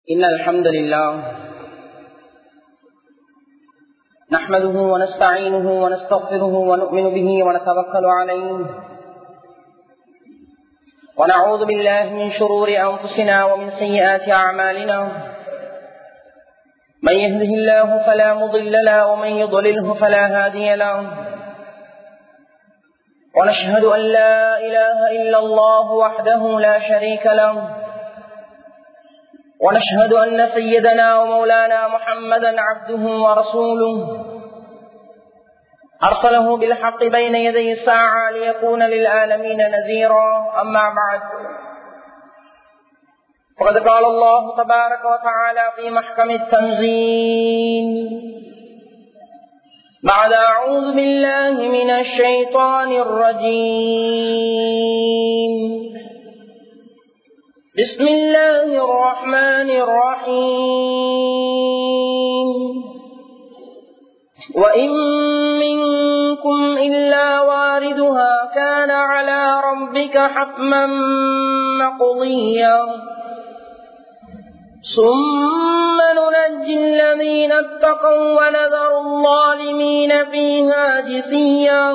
إن الحمد لله نحمده ونستعينه ونستغفره ونؤمن به ونتوكل عليه ونعوذ بالله من شرور أنفسنا ومن سيئات أعمالنا من يهده الله فلا مضل له ومن يضلله فلا هادي له ونشهد أن لا إله إلا الله وحده لا شريك له ونشهد أن سيدنا ومولانا محمدا عبده ورسوله أرسله بالحق بين يدي الساعة ليكون للعالمين نذيرا أما بعد فقد قال الله تبارك وتعالى في محكم التنزيل بعد أعوذ بالله من الشيطان الرجيم بسم الله الرحمن الرحيم وإن منكم إلا واردها كان على ربك حتما مقضيا ثم ننجي الذين اتقوا ونذر الظالمين فيها جثيا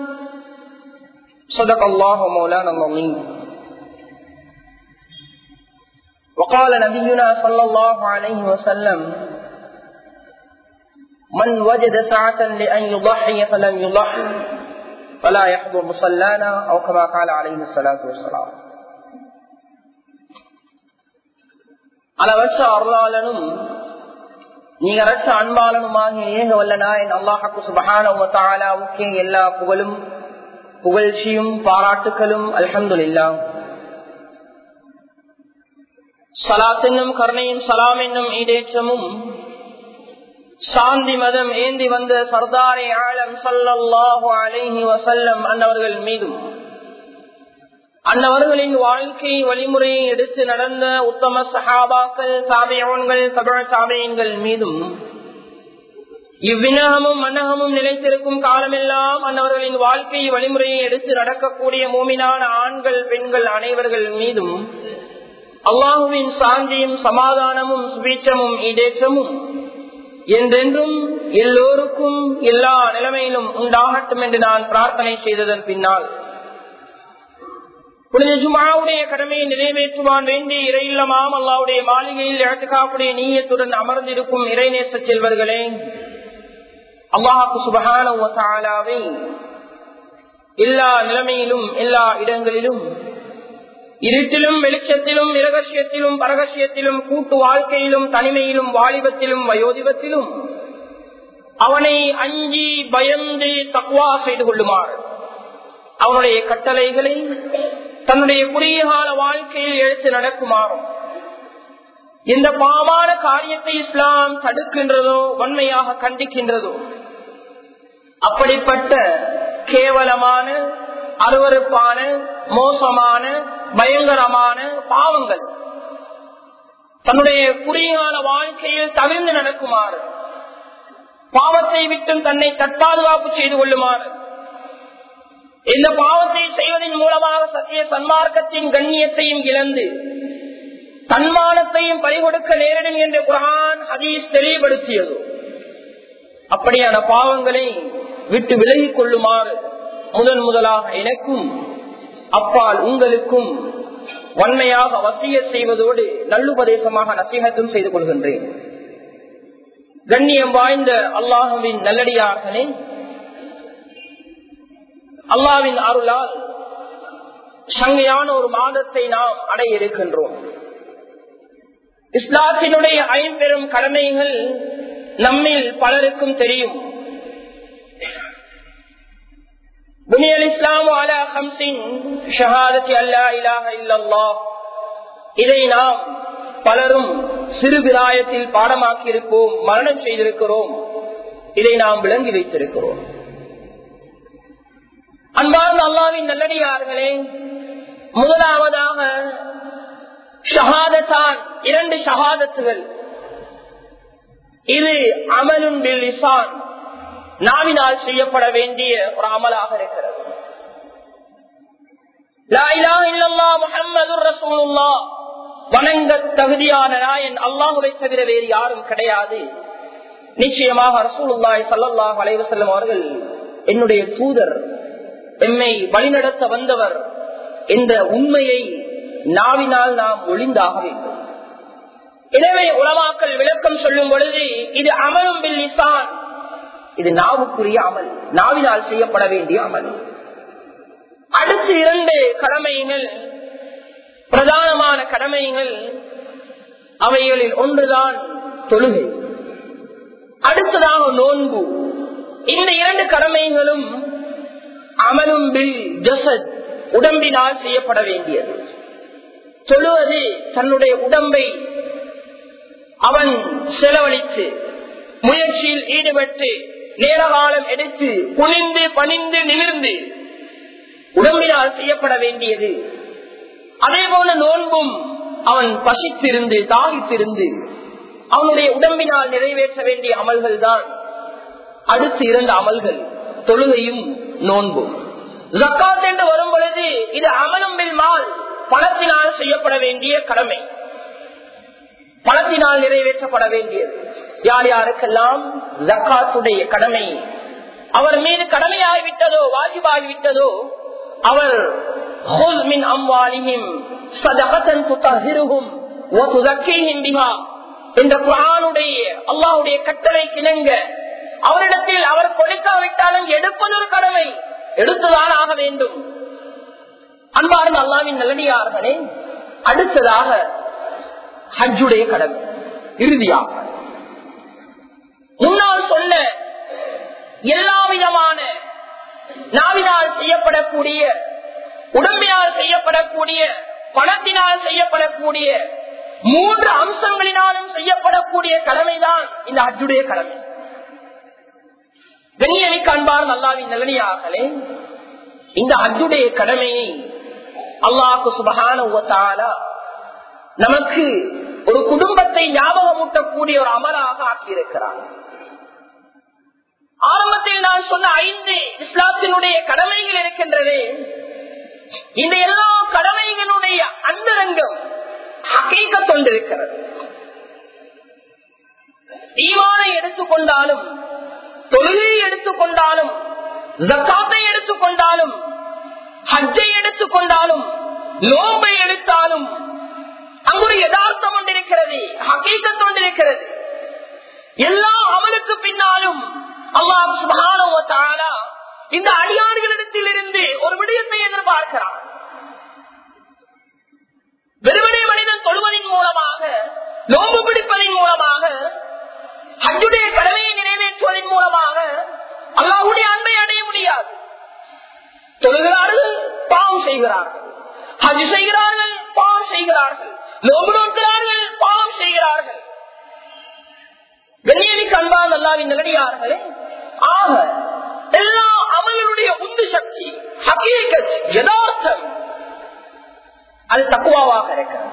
صدق الله مولانا العظيم. وقال نبينا صلى الله عليه وسلم من وجد ساعة لأن يضحي فلم يضحي فلا يحضر مصلانا أو كما قال عليه الصلاة والسلام. அளவற்ற அருளாளனும் நிகரற்ற அன்பாளனுமாகிய ஏக வல்ல நாயன் அல்லாஹ் சுப்ஹானஹு வ தஆலாவுக்கே எல்லா புகழும் புகழ்ச்சியும் பாராட்டுகளும் அல்ஹம்துலில்லாஹ். ஸலாத் என்னும் கருணையும் ஸலாம் என்னும் ஈடேற்றமும் சாந்தி மதம் ஏந்தி வந்த சர்தாரே ஆலம் ஸல்லல்லாஹு அலைஹி வஸல்லம் அன்னவர்கள் மீதும் அன்னவர்களின் வாழ்க்கை வழிமுறையை எடுத்து நடந்த உத்தம சஹாபாக்கள் தாபிஊன்கள் தபஅ தாபிஈன்கள் மீதும் இவ்வினகமும் மன்னகமும் நிலைத்திருக்கும் காலமெல்லாம் அன்னவர்களின் வாழ்க்கை வழிமுறையை எடுத்து நடக்கக்கூடிய மூமினான ஆண்கள் பெண்கள் அனைவர்கள் மீதும் அல்லாஹுவின் சாந்தியும் சமாதானமும் சுபீட்சமும் ஈடேற்றமும் என்றென்றும் எல்லோருக்கும் எல்லா நிலைமையிலும் உண்டாகட்டும் என்று நான் பிரார்த்தனை செய்ததன் பின்னால் புனித ஜும்ஆவுடைய கடமையை நிறைவேற்றுவான் வேண்டி இறையில்லமாம் அல்லாஹ்வுடைய மாளிகையில் இஅ்திகாஃபுடைய நீயத்துடன் அமர்ந்திருக்கும் இறைநேச செல்வர்களே, அல்லாஹ் சுப்ஹானஹு வ தஆலாவை எல்லா நிலைமையிலும் எல்லா இடங்களிலும் இருட்டிலும் வெளிச்சத்திலும் இரகசியத்திலும் பரகசியத்திலும் கூட்டு வாழ்க்கையிலும் தனிமையிலும் வாலிபத்திலும் வயோதிபத்திலும் அவனை அஞ்சி பயந்து தக்வா செய்து கொள்ளுமாறு அவனுடைய கட்டளைகளை தன்னுடைய குறுகிய கால வாழ்க்கையில் எடுத்து நடக்குமாறும் எந்த பாவமான காரியத்தை இஸ்லாம் தடுக்கின்றதோ வன்மையாக கண்டிக்கின்றதோ அப்படிப்பட்ட கேவலமான அருவருப்பான மோசமான பயங்கரமான பாவங்கள் தன்னுடைய குறுகிய வாழ்க்கையில் தவிர்ந்து நடக்குமாறு பாவத்தை விட்டும் தன்னை தற்பாதுகாப்பு செய்து கொள்ளுமாறு இந்த பாவத்தை செய்வதன் மூலமாக சத்திய சன்மார்க்கத்தின் கண்ணியத்தையும் இழந்து தன்மானத்தையும் பறிகொடுக்க நேரிடும் என்று குர்ஆன் ஹதீஸ் தெளிவுபடுத்தியது. அப்படியான பாவங்களை விட்டு விலகிக் கொள்ளுமாறு முதலாக எனக்கும் அப்பால் உங்களுக்கும் வன்மையாக வசியத் செய்வதோடு நல்லுபதேசமாக நசீஹத்தும் செய்து கொள்கின்றேன். கண்ணியம் வாய்ந்த அல்லாஹ்வின் நல்லடியார்களே, அல்லாஹ்வின் அருளால் சங்கையான ஒரு மாதத்தை நாம் அடைய இருக்கின்றோம். இஸ்லாத்தினுடைய ஐம்பெரும் கடமைகள் நம்மில் பலருக்கும் தெரியும். புனியல் இஸ்லாம் அலா ஹம்ஸின் ஷஹாதத்தி அல்லா இலாஹ இல்லல்லாஹ், இதை நாம் பலரும் சிறு பிராயத்தில் பாடமாக்கி இருப்போம், மரணம் செய்திருக்கிறோம், இதை நாம் விளங்கி வைத்திருக்கிறோம். அன்பார்ந்த அல்லாஹ்வின் நல்லடியார்களே, முதலாவதாக ஷஹாதத்தான், இரண்டு ஷஹாதத்துகள். இது அமலுன் பில் லிசான், நாவினால் செய்யப்பட வேண்டிய ஒரு அமலாக இருக்கிறது. லா இலாஹ இல்லல்லாஹ் முஹம்மதுர் ரசூலுல்லாஹ் வணங்க தகுதியான நாயன் அல்லாஹ்வை தவிர வேறு யாரும் கிடையாது. நிச்சயமாக ரசூலுல்லாஹி ஸல்லல்லாஹு அலைஹி வஸல்லம் அவர்கள் என்னுடைய தூதர், எம்மை வழிநடத்த வந்தவர் என்ற உண்மையை நாவினால் நாம் ஒளிந்தாக வேண்டும். எனவே உலமாக்கள் விளக்கம் சொல்லும் பொழுது இது அமலும் பில் லிசான், இது நாவுக்குரிய அமல், நாவினால் செய்யப்பட வேண்டிய அமல். அடுத்து 2 கடமைகள், பிரதானமான கடமைகள். அவைகளில் ஒன்றுதான் தொழுகை, அடுத்ததாக நோன்பு. இந்த 2 கடமைகளும் அமலும் பில் ஜஸத், உடம்பினால் செய்யப்பட வேண்டியது. தொழுவது தன்னுடைய உடம்பை அவன் செலவழித்து முயற்சியில் ஈடுபட்டு நேர காலம் எடுத்து குனிந்து பணிந்து நிமிர்ந்து உடம்பினால் செய்யப்பட வேண்டியது. அதே போல நோன்பும் அவன் பசித்திருந்து தாகித்திருந்து அவனுடைய உடம்பினால் நிறைவேற்ற வேண்டிய அமல்கள் தான் அடுத்து 2 அமல்கள், தொழுகையும் நோன்பும். ஜக்காத் என்று வரும் பொழுது இது அமலும் பில் மால், பணத்தினால் செய்யப்பட வேண்டிய கடமை, பணத்தினால் நிறைவேற்றப்பட வேண்டியது. யார் யாருக்கெல்லாம் ஜக்காத்துடைய கடமை அவர் மீது கடமையாகிவிட்டதோ வாஜிபாகிவிட்டதோ அவர் என்ற குர்ஆனுடைய அல்லாஹ்வுடைய கட்டளை கிணங்க அவரிடத்தில் அவர் கொடுக்காவிட்டாலும் எடுப்பது ஒரு கடமை, எடுத்துதான் ஆக வேண்டும். அன்பார்ந்த அல்லாஹ்வின் நல்லடியார்களே, அடுத்ததாக ஹஜ்ஜுடைய கடமை. இறுதியாக முன்னால் சொன்ன எல்லா விதமான நாவினால் செய்யப்படக்கூடிய, உடம்பினால் செய்யப்படக்கூடிய, பணத்தினால் செய்யப்படக்கூடிய 3 அம்சங்களினாலும் செய்யப்படக்கூடிய கடமைதான் இந்த ஹஜ்ஜுடைய கடமை. கண்ணியமிக்க அன்பார்ந்த அல்லாஹ்வின் நல்லடியார்களே, இந்த ஹஜ்ஜுடைய கடமையை அல்லாஹ் சுப்ஹானஹு வ தஆலா நமக்கு ஒரு குடும்பத்தை ஞாபகமூட்டக்கூடிய ஒரு அமலாக ஆக்கியிருக்கிறார். ஆரம்பத்தில் நான் சொன்ன 5 இஸ்லாத்தினுடைய கடமைகள் இருக்கின்றது. இந்த எல்லா கடமைகளுடைய அந்தரங்கம் ஹகீகத் கொண்டிருக்கிறது. ஈமானை எடுத்துக்கொண்டாலும், தொழுகையை எடுத்துக்கொண்டாலும், ஜக்காத்தை எடுத்துக்கொண்டாலும், ஹஜ்ஜை எடுத்துக்கொண்டாலும், நோன்பை எடுத்தாலும் அங்குடைய யதார்த்தம் கொண்டிருக்கிறது, ஹகீகத் கொண்டிருக்கிறது. எல்லா அமலுக்கு பின்னாலும் அல்லாஹ் சுப்ஹானஹு வ தஆலா இந்த அடியார்களிடத்தில் இருந்து ஒரு விடயத்தை எதிர்பார்க்கிறார். வெறுமனே மனிதன் தொழுவதின் மூலமாக, நோன்பு பிடிப்பதன் மூலமாக, ஹஜ்ஜுடைய கடமையை நிறைவேற்றுவதன் மூலமாக அல்லாஹ்வுடைய அன்பை அடைய முடியாது. தொழுகிறார்கள், பாவம் செய்கிறார்கள். ஹஜ் செய்கிறார்கள், பாவம் செய்கிறார்கள். நோன்பு நோக்கிறார்கள், பாவம் செய்கிறார்கள். கண்ணியமிக்க அன்பார்ந்த அல்லாஹ்வின் நல்லடியார்களே, ஆக எல்லா அமலுடைய உந்து சக்தி, ஹகீகத், யதார்த்தம், அது தக்வாவாக இருக்கிறது.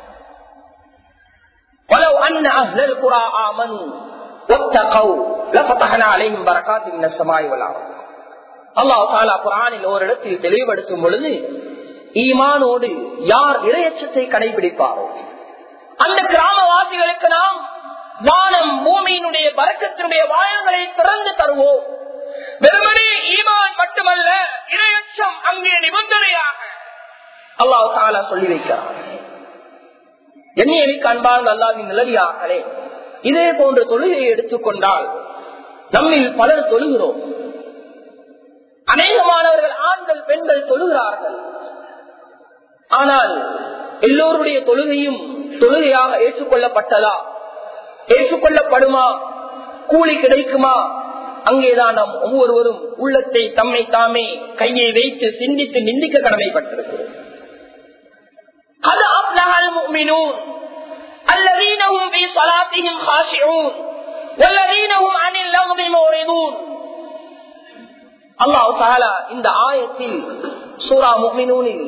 وَلَوْ أَنَّ أَهْلَ الْقُرَىٰ آمَنُوا وَاتَّقَوْا لَفَتَحْنَا عَلَيْهِمْ بَرَكَاتٍ مِنَ السَّمَاءِ وَالْأَرْضِ. அல்லாஹ் தஆலா குர்ஆனில் ஒரு இடத்தில் தெளிவுபடுத்தும் பொழுது, ஈமானோடு யார் இறையச்சத்தை கடைபிடிப்பாரோ அந்த கிராமவாசிகளுக்கு நாம் வானம் பூமியினுடைய பரக்கத்தினுடைய வாயங்களை திறந்து தருவோம். வெறுமனே ஈமான் மட்டுமல்ல, இறையச்சம் அங்கே நிபந்தனையாக அல்லாஹ் தஆலா சொல்லி வைக்கிறார். எண்ணியமிக்க அன்பார்ந்த அல்லாஹ்வின் நல்லடியார்களே, இதே போன்ற தொழுகையை எடுத்துக்கொண்டால் நம்மில் பலர் தொழுகிறோம். அநேகமானவர்கள் ஆண்கள் பெண்கள் தொழுகிறார்கள். ஆனால் எல்லோருடைய தொழுகையும் தொழுகையாக ஏற்றுக்கொள்ளப்பட்டதா, ஏற்றுக்கொள்ளப்படுமா, கூலி கிடைக்குமா? அங்கேதான் நாம் ஒவ்வொருவரும் உள்ளத்தை தம்மை தாமே கையை வைத்து சிந்தித்து நிந்திக்க கடமைப்பட்டிருக்கிறோம். قد أفلح المؤمنون الذين هم في صلاتهم خاشعون والذين هم عن اللغو معرضون. அல்லாஹ் தஆலா இந்த ஆயத்தில் சூரா முஃமினூனில்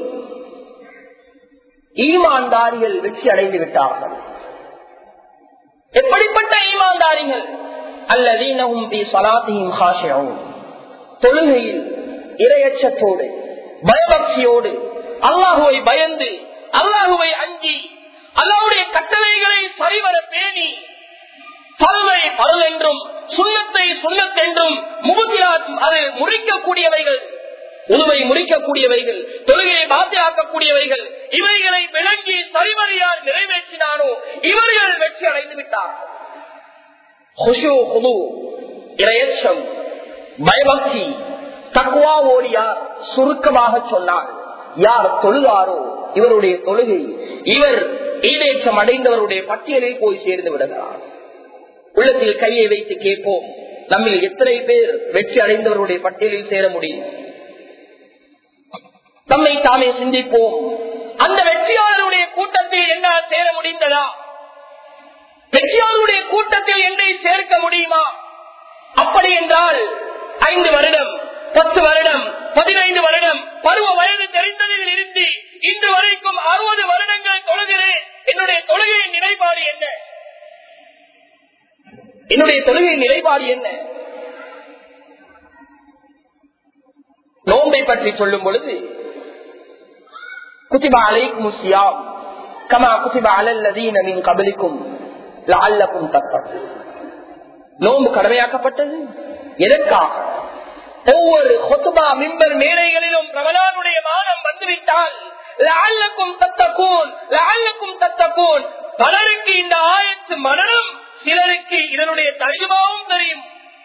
ஈமான்தாரிகள் வெற்றி அடைந்து விட்டார்கள். எப்படிப்பட்ட ஈமான்தாரிகள்? அல்லதீன ஹும் ஃபீ ஸலாத்திஹிம் காஷிஊன், தொழுகையில் இறையச்சத்தோடு பயபக்தியோடு அல்லாஹுவை பயந்து அல்லாஹுவை அஞ்சி அல்லாஹ்வுடைய கட்டளைகளை சரிவர பேணி பருவை பருள் என்றும் சுண்ணத்தை சுண்ணத் என்றும் அது முறிக்கக்கூடியவைகள், உணவை முறிக்கக்கூடியவைகள், தொழுகையை பாத்தியாக்கக்கூடியவைகள், இவைகளை விளங்கி சரிவரையால் நிறைவேற்றினானோ இவர்கள் வெற்றி அடைந்து விட்டார்கள். இரையச்சம், பயபக்தி, தக்வாவோடு யார் சுருக்கமாக சொன்னார், யார் தொழுதாரோ இவருடைய தொழுகை இவர் ஈடேற்றம் அடைந்தவருடைய பட்டியலில் போய் சேர்ந்து விடுகிறார். உள்ளத்தில் கையை வைத்து கேட்போம், நம்மில் எத்தனை பேர் வெற்றி அடைந்தவருடைய பட்டியலில் சேர முடியும்? நம்மை தாமே சிந்திப்போம். அந்த வெற்றியாளருடைய கூட்டத்தில் என்னால் சேர முடிந்ததா? வெற்றியாளருடைய கூட்டத்தில் என்னை சேர்க்க முடியுமா? அப்படி என்றால் 5 வருடம் 10 வருடம் 15 வருடம் பருவ வயது தெரிந்ததில் இருந்து இன்று வரைக்கும் 60 வருடங்கள் தொழுகிறேன். என்னுடைய தொழுகையின் நிலைப்பாடு என்ன? என்னுடைய தொழுகையின் நிலைப்பாடு என்ன? நோன்பை பற்றி சொல்லும் பொழுது குதிப அலைக்கும் ஸியாம் கமா குதிப அலல் லதீன மின் கப்லிக்கும் லஅல்லகும் தத்தகூன். நோன்பு கடமையாக்கப்பட்டது எதற்காக? ஒவ்வொரு ஹுத்பா மிம்பர் மேடைகளிலும் ரமலானுடைய மாதம் வந்துவிட்டால் லஅல்லகும் தத்தகூன் லஅல்லகும் தத்தகூன். பலருக்கு இந்த ஆயத்து மனனம், சிலருக்கு இதனுடைய தர்ஜுமாவும் தெரியும்.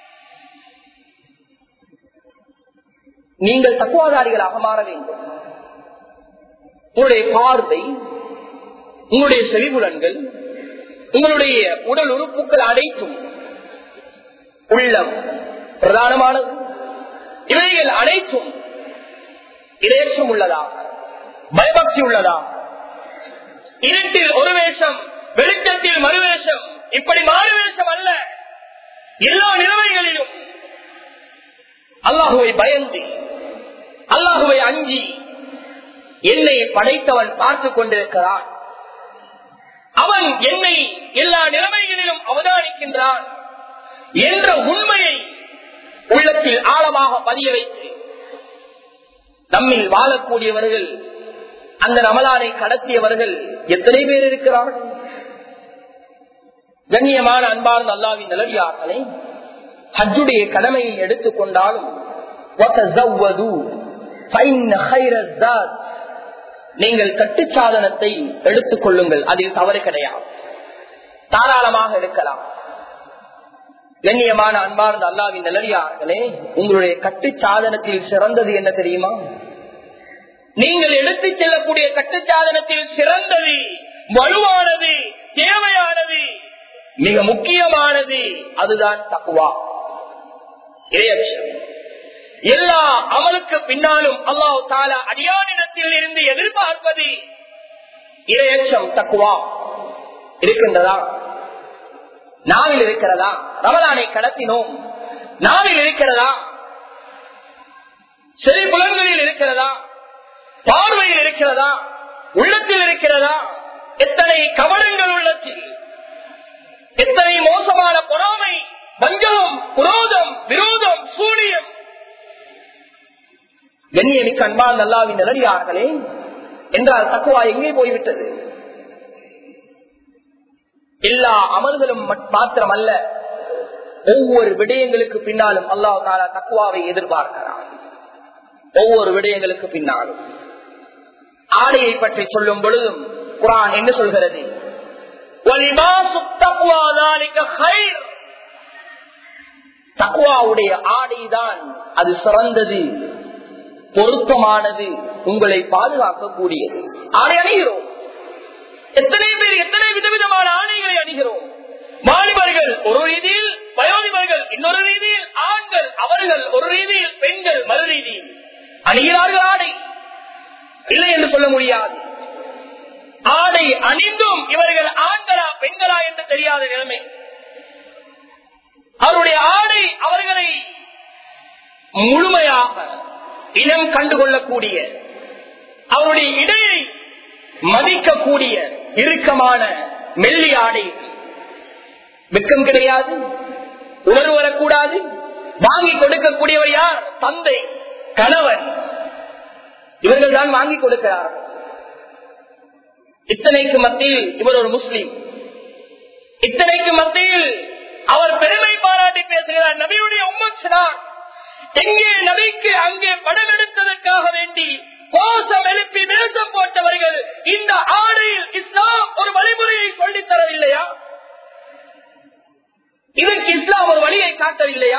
நீங்கள் தக்குவாதாரிகளாக மாற வேண்டும். உங்களுடைய பார்வை, உங்களுடைய செவிபுலன்கள், உங்களுடைய உடல் உறுப்புகள் அனைத்தும், உள்ளம் பிரதானமானது, இவைகள் அனைத்தும் இரையச்சம் உள்ளதா, பயபக்தி உள்ளதா? இருட்டில் ஒரு வேஷம், வெளிச்சத்தில் மறுவேஷம், இப்படி மாறுவேஷம் அல்ல. எல்லா நிலைமைகளிலும் அல்லாஹுவை பயந்து, அல்லாஹுவை அஞ்சி, என்னை படைத்தவன் பார்த்துக் கொண்டிருக்கிறான், அவன் என்னை எல்லா நிலைமைகளிலும் அவதானிக்கின்றான் என்ற உண்மையை உள்ளத்தில் ஆழமாக பதிய வைத்து நம்மில் வாழக்கூடியவர்கள், அந்த ரமலானை கடத்தியவர்கள் எத்தனை பேர் இருக்கிறார்கள்? கண்ணியமான அன்பார்ந்த அல்லாஹ்வின் நல்லடியார்களே, ஹஜ்ஜுடைய கடமையை எடுத்துக் கொண்டாலும் நீங்கள் கட்டுச்சாதனத்தை எடுத்துக் கொள்ளுங்கள், அதில் தவறு கிடையாது, தாராளமாக எடுக்கலாம். கண்ணியமான அன்பார்ந்த அல்லாஹ்வின் நல்லடியார்களே, உங்களுடைய கட்டுச்சாதனத்தில் சிறந்தது என்ன தெரியுமா? நீங்கள் எடுத்துச் செல்லக்கூடிய கட்டுச்சாதனத்தில் சிறந்தது, வலுவானது, தேவையானது, மிக முக்கியமானது அதுதான் தக்வா, இறையச்சம். எல்லா அமலுக்கு பின்னாலும் அல்லாஹ் தஆலா அடியானிடத்தில் இருந்து எதிர்பார்ப்பது இறையச்சம், தக்வா. இருக்கின்றதா? நாவில் இருக்கிறதா? ரமலானை கடத்தினோம், நாவில் இருக்கிறதா? செவிபுலன்களில் இருக்கிறதா? பார்வையில் இருக்கிறதா? உள்ளத்தில் இருக்கிறதா? எத்தனை கவனங்கள் உள்ளத்தில், எத்தனை மோசமான பொறாமை, வஞ்சகம், குரோதம், விரோதம், சூனியம். கண்ணியமிக்க அன்பார்ந்த அல்லாஹ்வின் நல்லடியார்களே, என்றால் தக்வா எங்கே போய்விட்டது? எல்லா அமல்களும் மாத்திரமல்ல, ஒவ்வொரு விடயங்களுக்கு பின்னாலும் அல்லாஹ் தஆலா தக்வாவை எதிர்பார்க்கிறார். ஒவ்வொரு விடயங்களுக்கு பின்னாலும் ஆடையை பற்றி சொல்லும் பொழுதும் குர்ஆன் என்ன சொல்கிறது? தக்வாவுடைய ஆடைதான் அது சிறந்தது, பொருத்தமானது, உங்களை பாதுகாக்கக்கூடியது. ஆடை அணிகிறோம், எத்தனை பேர் எத்தனை விதவிதமான ஆடைகளை அணிகிறோம். வாலிபர்கள் ஒரு ரீதியில், வயோதிபர்கள் இன்னொரு ரீதியில், ஆண்கள் அவர்கள் ஒரு ரீதியில், பெண்கள் மறு ரீதியில் அணிகிறார்கள். ஆடை இல்லை என்று சொல்ல முடியாது. ஆடை அணிந்தும் இவர்கள் ஆண்களா பெண்களா என்று தெரியாத நிலைமை. அவருடைய ஆடை அவர்களை முழுமையாக இனம் கண்டுகொள்ளக்கூடிய, அவருடைய இடையை மதிக்கக்கூடிய இறுக்கமான மெல்லி ஆடை. வெக்கம் கிடையாது, உணர்வு வரக்கூடாது. வாங்கி கொடுக்கக்கூடியவர் யார்? தந்தை, கணவன், இவர்கள் தான் வாங்கி கொடுக்கிறார்கள். இத்தனைக்கு மத்தியில் இவர் ஒரு முஸ்லீம், இத்தனைக்கு மத்தியில் அவர் பெருமை பாராட்டி பேசுகிறார். நபியுடைய உம்மத்தினார் எங்கே நபிக்கு அங்கே படம் எடுத்ததற்காக வேண்டி கோஷம் எழுப்பி வேஷம் போட்டவர்கள் இந்த ஆடையில் இஸ்லாம் ஒரு வழிமுறையை சொல்லித் தரவில்லையா? இதற்கு இஸ்லாம் ஒரு வழியை காட்டவில்லையா?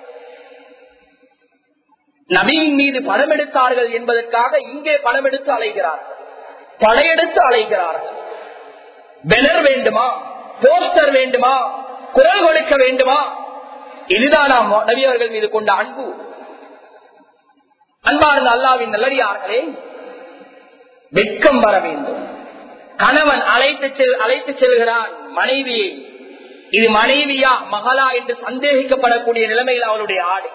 நபியின் மீது படம் எடுத்தார்கள் என்பதற்காக இங்கே படம் எடுத்து அலைகிறார்கள், படையெடுத்து அலைகிறார்கள். பேனர் வேண்டுமா, போஸ்டர் வேண்டுமா, குரல் கொடுக்க வேண்டுமா? இதுதான் நாம் நபி அவர்கள் மீது கொண்ட அன்பு. அன்பார்ந்த அல்லாஹ்வின் நல்லடியார்களே, வெட்கம் வர வேண்டும். கணவன் அழைத்து செல்கிறான் மனைவியை. இது மனைவியா மகளா என்று சந்தேகிக்கப்படக்கூடிய நிலைமையில் அவளுடைய ஆடை.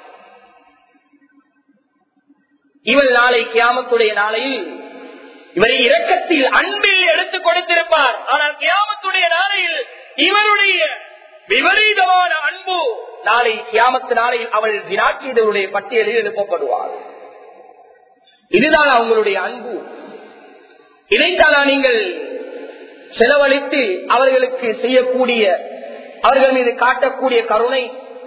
இவள் நாளை கியாமத்துடைய நாளையில் இவரை இரக்கத்தில் அன்பில் எடுத்துக் கொடுத்திருப்பார். ஆனால் கியாமத்துடைய நாளையில் இவருடைய விபரீதமான அன்பு நாளை கியாமத்து நாளையில் அவள் வினாக்கியதனுடைய பட்டியலில் எழுப்பப்படுவார். இதுதான் அவங்களுடைய அன்பு. இதைத்தானா நீங்கள் செலவழித்து அவர்களுக்கு செய்யக்கூடிய, அவர்கள் மீது காட்டக்கூடிய கருணை?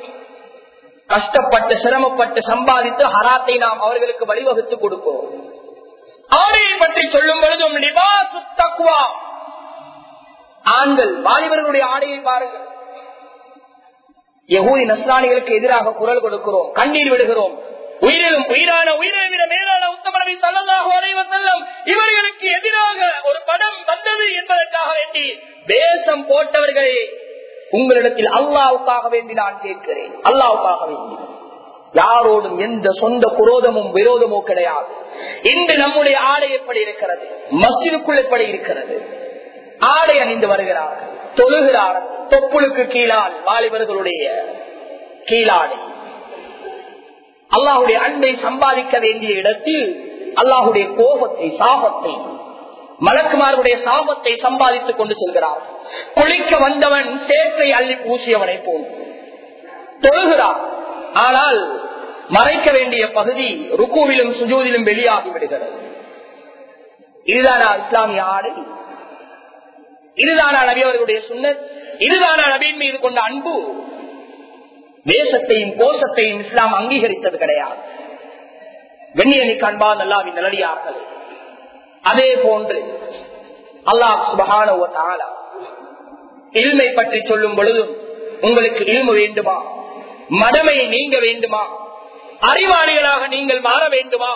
கஷ்டப்பட்டு சிரமப்பட்டு சம்பாதித்து ஹராத்தை நாம் அவர்களுக்கு வழிவகுத்து கொடுப்போம். ஆடையை பற்றி சொல்லும் பொழுதும் லிபாசு தக்வா, ஆண்கள் வாலிபர்களுடைய ஆடையை பாருங்கள். யஹூதி நஸ்ரானிகளுக்கு எதிராக குரல் கொடுக்கிறோம், கண்ணீர் விடுகிறோம். உயிரிலும் உயிரான உயிரை விட மேலான உத்தம நபி ஸல்லல்லாஹு அலைஹி வஸல்லம் இவர்களுக்கு எதிராக ஒரு படம் வந்தது என்பதற்காக வேண்டி வேஷம் போட்டவர்களே, உங்களிடத்தில் அல்லாஹ்வுக்காக வேண்டி நான் கேட்கிறேன். அல்லாஹ்வுக்காக வேண்டி யாரோடும் எந்த சொந்த குரோதமும் விரோதமோ கிடையாது. இன்று நம்முடைய ஆடை எப்படி இருக்கிறது? மஸ்ஜிதுக்குள் எப்படி இருக்கிறது? ஆடை அணிந்து வருகிறார்கள், தொழுகிறார்கள், தொப்புளுக்கு கீழால் வாலிபர்களுடைய கீழாடை. அல்லாஹுடைய அன்பை சம்பாதிக்க வேண்டிய இடத்தில் அல்லாஹுடைய கோபத்தை, சாபத்தை, மலக்குமார்களுடைய சாபத்தை சம்பாதித்துக் கொண்டு செல்கிறார். குளிக்க வந்தவன் சேற்றை அள்ளி பூசியவனை போல் தொழுகிறார். ஆனால் மறைக்க வேண்டிய பகுதி ருக்குவிலும் சுஜூதிலும் வெளியாகி விடுகிறது. இதுதானா இஸ்லாமிய ஆடை? இதுதானா நபி அவர்களுடைய சுன்னத்? இதுதானா நபியின் மீது கொண்ட அன்பு? தேசத்தையும் கோஷத்தையும் இஸ்லாம் அங்கீகரித்தது கிடையாது. கண்ணியமிக்க அன்பான அல்லாஹ்வின் நல்லடியார்கள், அதே போன்று அல்லாஹ் சுப்ஹானஹு வ தஆலா இல்மை பற்றி சொல்லும் பொழுதும், உங்களுக்கு இல்மு வேண்டுமா, மடமை நீங்க வேண்டுமா, அறிவாளிகளாக நீங்கள் மாற வேண்டுமா?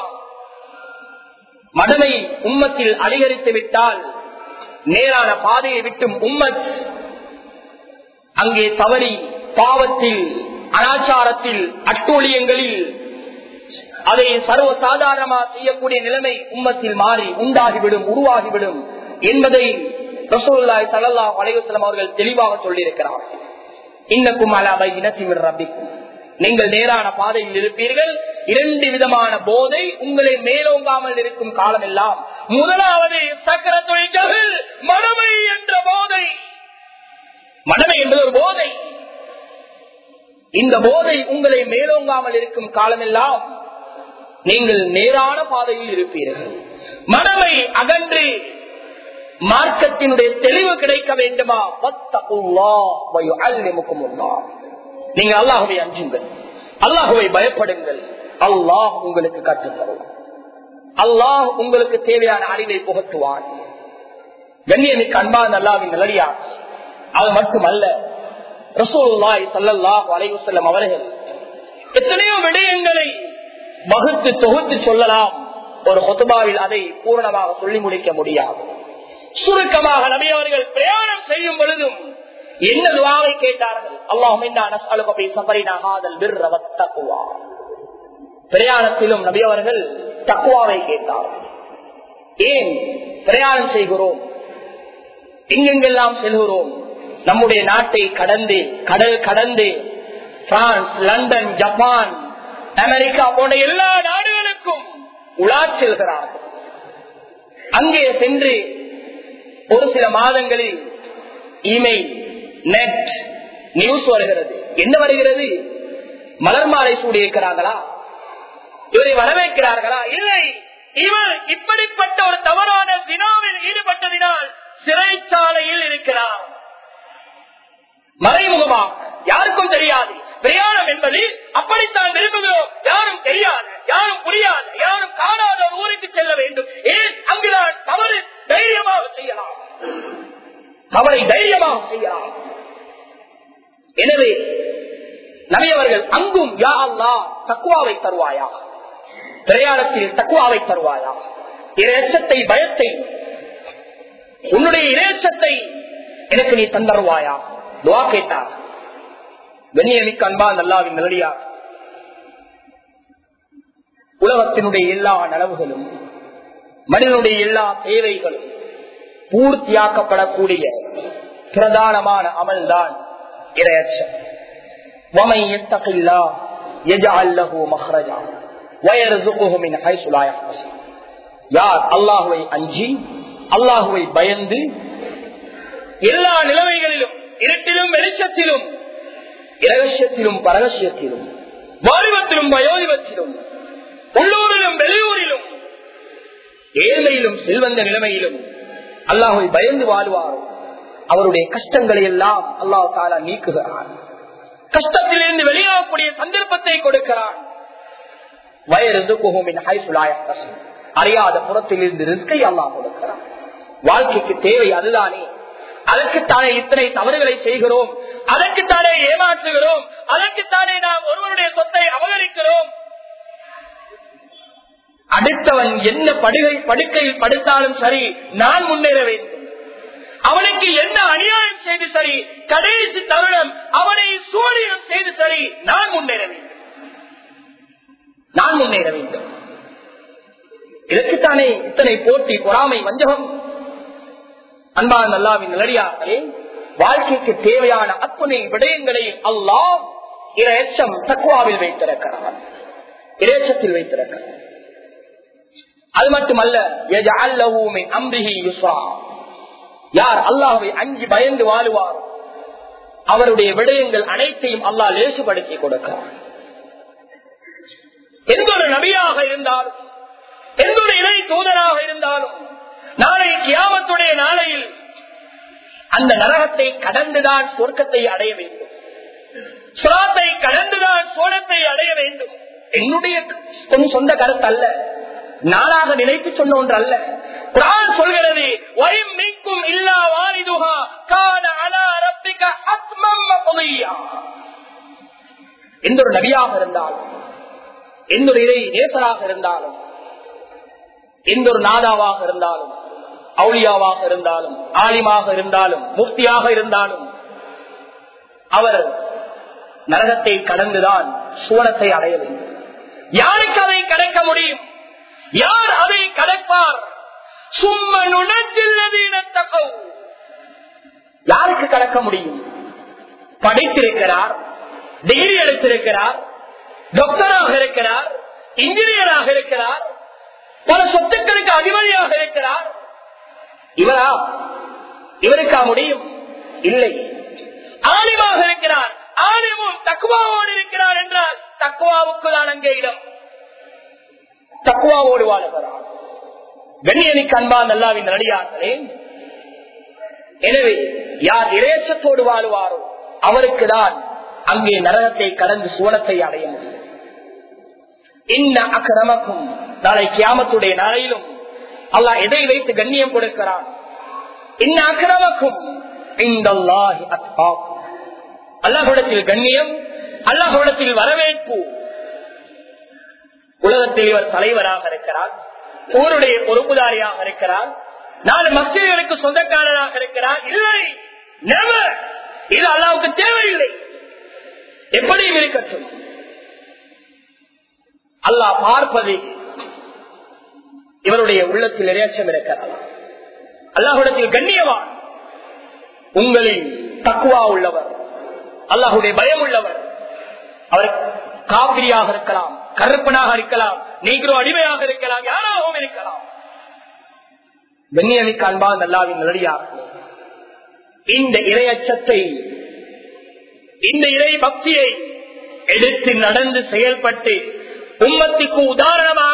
மடமை உம்மத்தில் அதிகரித்து விட்டால் நேரான பாதையை விட்டும் உம்மத் அங்கே தவறி பாவத்தில், அனாச்சாரத்தில், அட்டூழியங்களில் அதை சர்வ சாதாரணமாக செய்யக்கூடிய நிலைமை உம்மத்தில் மாறி உண்டாகிவிடும், உருவாகிவிடும் என்பதை ரசூலுல்லாஹி ஸல்லல்லாஹு அலைஹி வஸல்லம் அவர்கள் தெளிவாக சொல்லியிருக்கிறார். இன்னக்கும் அலா பையினத்தின் மின் ரப்பிக்கும், நீங்கள் நேரான பாதையில் இருப்பீர்கள். இரண்டு விதமான போதை உங்களை மேலோங்காமல் இருக்கும் காலம் எல்லாம். முதலாவது சக்கரத்துல் ஜஹல், மடமை என்ற போதை. மடமை என்பது ஒரு போதை. இந்த போதை உங்களை மேலோங்காமல் இருக்கும் காலமெல்லாம் நீங்கள் நேரான பாதையில் இருப்பீர்கள். மடமை அகன்று மார்க்கத்தினுடைய தெளிவு கிடைக்க வேண்டுமா? நீங்கள் அல்லாஹ்வை அஞ்சுங்கள், அல்லாஹ்வை பயப்படுங்கள். அல்லாஹ் உங்களுக்கு கற்றுத் தருவார். அல்லாஹ் உங்களுக்கு தேவையான அறிவை புகட்டுவார். கண்ணியமிக்க அன்பான அல்லாஹ்வின் நல்லடியார், அது மட்டுமல்ல, ரசூலுல்லாஹி ஸல்லல்லாஹு அலைஹி வஸல்லம் அவர்கள் எத்தனையோ விடயங்களை வகுத்து தொகுத்து சொல்லலாம். ஒரு ஹுத்பாவில் அதை பூரணமாக சொல்லி முடிக்க முடியாது. சுருக்கமாக நபி அவர்கள் பிரயாணம் செய்யும் பொழுதும் என்ன துஆவை கேட்டார்கள்? அல்லாஹும்ம இன்னா நஸ்அலுக ஃபீ ஸஃபரினா ஹாதல் பிர்ர வத்தக்வா. பிரயாணத்திலும் நபி அவர்கள் தக்வாவை கேட்டார்கள். ஏன் பிரயாணம் செய்கிறோம்? எங்கெங்கெல்லாம் செல்கிறோம்? நம்முடைய நாட்டை கடந்து, கடல் கடந்து பிரான்ஸ், லண்டன், ஜப்பான், அமெரிக்கா போன்ற எல்லா நாடுகளுக்கும் உலா செல்கிறார்கள். அங்கே சென்று ஒரு சில மாதங்களில் இமெயில், நெட், நியூஸ் வருகிறது. என்ன வருகிறது? மலர் மாலை சூடி இருக்கிறார்களா? இவரை வரவேற்கிறார்களா? இல்லை. இவர் இப்படிப்பட்ட ஒரு தவறான தினாவில் ஈடுபட்டதினால் சிறைச்சாலையில் இருக்கிறார். மறைமுகமாக யாருக்கும் தெரியாது. பிரயாணம் என்பது அப்படித்தான் விரும்புகிறோம். யாரும் தெரியாது, யாரும் புரியாது, யாரும் காணாத ஒரு ஊருக்கு செல்ல வேண்டும். ஏன்? அங்குதான் தவறு தைரியமாக செய்யலாம், தவறை தைரியமாக செய்யலாம். எனவே நபி அவர்கள் அங்கும் யா அல்லாஹ் தக்வாவை தருவாயா, பிரயாணத்தில் தக்வாவை தருவாயா, இறைச்சத்தை, பயத்தை, உன்னுடைய இறைச்சத்தை எனக்கு நீ தந்தருவாயா துஆ கேட்டார். கண்ணியமிக்க அன்பான அல்லாஹ்வின் நல்லடியார், உலகத்தினுடைய எல்லா நலவுகளும் மனிதனுடைய எல்லா தேவைகளும் பூர்த்தியாக்கப்படக்கூடிய பிரதானமான அமல்தான் இறையச்சம். وَمَن يَتَّقِ اللَّهَ يَجْعَل لَّهُ مَخْرَجًا وَيَرْزُقْهُ مِنْ حَيْثُ لَا يَحْتَسِبُ. யார் அல்லாஹ்வை அஞ்சி அல்லாஹ்வை பயந்து எல்லா நிலைமைகளிலும், இருட்டிலும் வெளிச்சத்திலும், இரகசியத்திலும் பரகசியத்திலும், வாலிபத்திலும் வயோதிபத்திலும், உள்ளூரிலும் வெளியூரிலும், ஏழ்மையிலும் செல்வந்த நிலைமையிலும் அல்லாஹ்வை பயந்து வாழ்வாரோ அவருடைய கஷ்டங்களை எல்லாம் அல்லாஹ் தஆலா நீக்குகிறான். கஷ்டத்திலிருந்து வெளியாகக்கூடிய சந்தர்ப்பத்தை கொடுக்கிறான். அறியாத புறத்திலிருந்து ரிஸ்கை அல்லாஹ் கொடுக்கிறான். வாழ்க்கைக்கு தேவை அதுதானே. அதற்குத்தானே இத்தனை தவறுகளை செய்கிறோம், அதற்குத்தானே ஏமாற்றுகிறோம், அதற்குத்தானே நாம் ஒருவருடைய சொத்தை அபகரிக்கிறோம். அடுத்தவன் என்ன படுக்கையில் படுத்தாலும் சரி, நான் முன்னேற வேண்டும். அவனுக்கு என்ன அநியாயம் செய்து சரி, கடைசி தருணம் அவனை சூழியம் செய்து சரி, நான் முன்னேற வேண்டும், நான் முன்னேற வேண்டும். இதற்குத்தானே இத்தனை போட்டி, பொறாமை, வஞ்சகம். அன்பான அல்லாஹ்வின் நல்லடியார்களே, வாழ்க்கைக்கு தேவையான அத்தனை விடயங்களை அல்லாஹ் இறைச்சம் தக்வாவில் வைத்திருக்கிறார், இறைச்சத்தில் வைத்திருக்கிறார். அது மட்டுமல்ல, யஜஅல் லஹு மின் அம்ரிஹி யுஸ்ரா. யார் அல்லாஹ்வை அஞ்சி பயந்து வாழுவார் அவருடைய விடயங்கள் அனைத்தையும் அல்லாஹ் லேசுபடுத்தி கொடுக்கிறார். எந்த ஒரு நபியாக இருந்தாலும், எந்த ஒரு இறை தூதராக இருந்தாலும், நாளை கியாமத்துடைய நாளையில் அந்த நரகத்தை கடந்துதான் சொர்க்கத்தை அடைய வேண்டும், சுராத்தை கடந்துதான் சோழத்தை அடைய வேண்டும். என்னுடைய சொந்த கருத்து அல்ல, நாளாக நினைத்து சொன்ன ஒன்று அல்ல. குர்ஆன் சொல்கிறது, வயம் மின்கும் இல்லா வாரிதுஹா கான அலா ரப்பிக ஹத்மம் மக்தியா. எந்த ஒரு நபியாக இருந்தாலும், எந்த ஒரு இறை நேசராக இருந்தாலும், எந்த ஒரு நாதாவாக இருந்தாலும், அவுலியாவாக இருந்தாலும், ஆலிமாக இருந்தாலும், முஃப்தியாக இருந்தாலும், அவர் நரகத்தை கடந்துதான் சுவனத்தை அடைய வேண்டும். யாருக்கு அதை கடக்க முடியும்? யார் அதை கடப்பார்? யாருக்கு கடக்க முடியும்? படித்திருக்கிறார், டிகிரி எடுத்திருக்கிறார், டாக்டராக இருக்கிறார், இன்ஜினியராக இருக்கிறார், பல சொத்துக்களுக்கு அதிபதியாக இருக்கிறார். இவரா? இவருக்கா முடியும்? இல்லை. ஆலிமாக இருக்கிறார், ஆலிமும் தக்வாவோடு இருக்கிறார் என்றால் தக்வாவுக்கு தான் அங்கே இடம். தக்வாவோடு வாழுகிறார். கண்ணியமிக்க அன்பான அல்லாஹ்வின் நல்லடியார்களே, எனவே யார் இறைச்சத்தோடு வாழுவாரோ அவருக்கு தான் அங்கே நரகத்தை கடந்து சுவனத்தை அடைய முடியும். இன்ன அக்ரமக்கும், நாளை கியாமத்துடைய நாளையிலும் அல்லாஹ் எதை வைத்து கண்ணியம் கொடுக்கிறான்? இன்ன அக்ரமக்கும் இன்தல்லாஹி அத்காக்கும். அல்லாஹ்விடத்தில் கண்ணியம், அல்லாஹ்விடத்தில் வரவேற்பு. உலகத்தில் இவர் தலைவராக இருக்கிறார், ஊருடைய பொறுப்புதாரியாக இருக்கிறார், 4 மஸ்ஜிதுகளுக்கு சொந்தக்காரராக இருக்கிறார். இல்லை, never. இது அல்லாஹ்வுக்கு தேவையில்லை. எப்படியும் இருக்கட்டும், அல்லாஹ் பார்ப்பது இவருடைய உள்ளத்தில் இறைச்சம் இருக்கிறார். அல்லாஹ்விடத்தில் கண்ணியவான், உங்களின் தக்வா உள்ளவர், அல்லாஹ்வுடைய பயம் உள்ளவர். அவர் காபிரியாக இருக்கலாம், கருப்பனாக இருக்கலாம், நீக்ரோ அடிமையாக இருக்கலாம், யாராகவும் இருக்கலாம். கண்ணியமிக்க அன்பான அல்லாஹ்வின் நல்லடியார்களே, இந்த இறையச்சத்தை, இந்த இறை பக்தியை எடுத்து நடந்து செயல்பட்டு உம்மத்துக்கு உதாரணமாக எடுத்து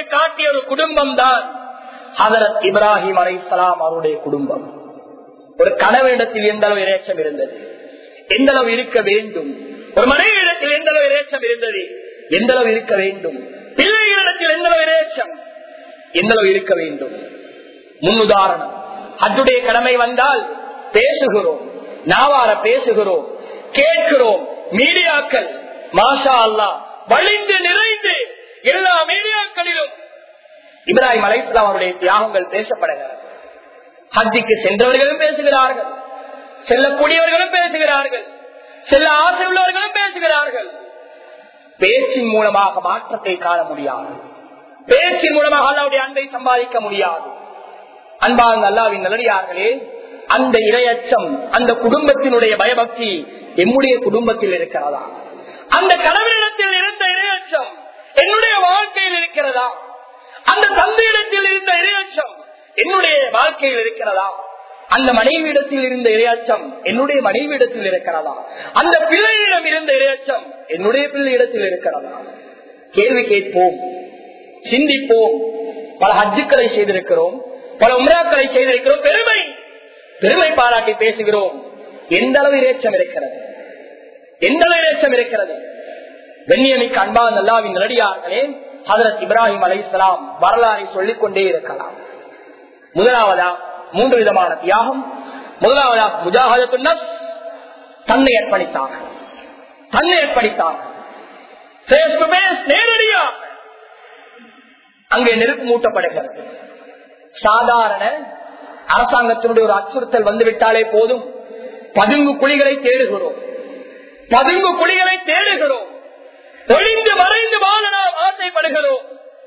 காட்டிய ஒரு குடும்பம் தான் ஹஜரத் இப்ராஹிம் அலைஹிஸ்ஸலாம் அவருடைய குடும்பம். ஒரு கணவனிடத்தில் எந்த அளவு இறைச்சம் இருந்தது, எந்த அளவு இருக்க வேண்டும், ஒரு மனைவியிடத்தில் எந்த அளவு இறைச்சம் இருந்தது, எந்த அளவு இருக்க வேண்டும், பிள்ளைகளிடத்தில் எந்த அளவு இறைச்சம், எந்த அளவு இருக்க வேண்டும். முன்னுதாரணம், ஹஜ்ஜுடைய கடமை வந்தால் பேசுகிறோம், நாவார பேசுகிறோம், கேட்கிறோம். மீடியாக்கள் மாஷா அல்லாஹ் வழிந்து நிறைந்து எல்லா மீடியாக்களிலும் இப்ராஹிம் அலைஹிஸ்ஸலாம் அவருடைய தியாகங்கள் பேசப்படுகிறது. ஹஜ்ஜுக்கு சென்றவர்களும் பேசுகிறார்கள், செல்லக்கூடியவர்களும் பேசுகிறார்கள், செல்ல ஆசை உள்ளவர்களும் பேசுகிறார்கள். பேச்சின் மூலமாக மாற்றத்தை காண முடியாது, பேச்சின் மூலமாக அல்லாஹ்வுடைய அன்பை சம்பாதிக்க முடியாது. அன்பார்ந்த அல்லாஹ்வின் நல்லடியார்களே, அந்த இரையச்சம், அந்த குடும்பத்தினுடைய பயபக்தி எம்முடைய குடும்பத்தில் இருக்கிறதா? அந்த கடவுளிடத்தில் இருந்த இரையச்சம் என்னுடைய வாழ்க்கையில் இருக்கிறதா? அந்த தந்தையிடத்தில் இருந்த இரையச்சம் என்னுடைய வாழ்க்கையில் இருக்கிறதா? அந்த மனைவியிடத்தில் இருந்த இரையச்சம் என்னுடைய மனைவியிடத்தில் இருக்கிறதா? அந்த பிள்ளையிடம் இருந்த இரையச்சம் என்னுடைய பிள்ளையிடத்தில் இருக்கிறதா? கேள்வி கேட்போம், சிந்திப்போம். பல ஹஜ்ஜுக்களை செய்திருக்கிறோம், பல உம்ராக்களை செய்திருக்கிறோம், பெருமை பாராட்டி பேசுகிறோம். எந்த அளவு இரைச்சம் இருக்கிறது, எந்த அளவு இரைச்சம் இருக்கிறது? கண்ணியமிக்க அன்பார்ந்த அல்லாஹ்வின் நல்லடியார்களே, ஹஜ்ரத் இப்ராஹிம் அலைஹிஸ்ஸலாம் வரலாறை சொல்லிக் கொண்டே இருக்கலாம். முதலாவதா 3 விதமான தியாகம். முதலாவதா முஜாஹதத்துன் நஃப்ஸ், தன்னை அர்ப்பணித்தார். நேரடியாக அங்கே நெருப்பு மூட்டப்படுகிறது. சாதாரண அரசாங்கத்தினுடைய ஒரு அச்சுறுத்தல் வந்துவிட்டாலே போதும், பதுங்கு குழிகளை தேடுகிறோம், ஒளிந்து மறைந்து வாழ நாம் ஆசைப்படுகிறோம்.